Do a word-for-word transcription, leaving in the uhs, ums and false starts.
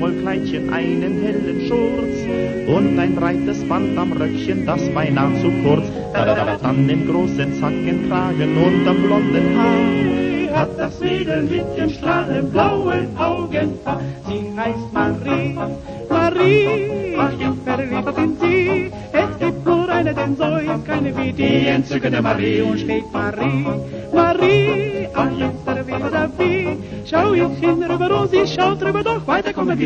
Wollkleidchen, einen hellen Schurz und ein breites Band am Röckchen, das beinahe zu kurz. Dann den großen Zackenkragen unterm blonden Haar hat das Mädel mit den strahlenblauen Augen. Sie heißt Marie, Marie, ach, ich verliebt in sie. Es gibt nur eine, denn so ist keine wie die entzückende Marie. Und steht Marie, Marie, ach, jetzt der wieder wie. Schau jetzt hin rüber und sie schaut rüber, doch weiter kommen wir.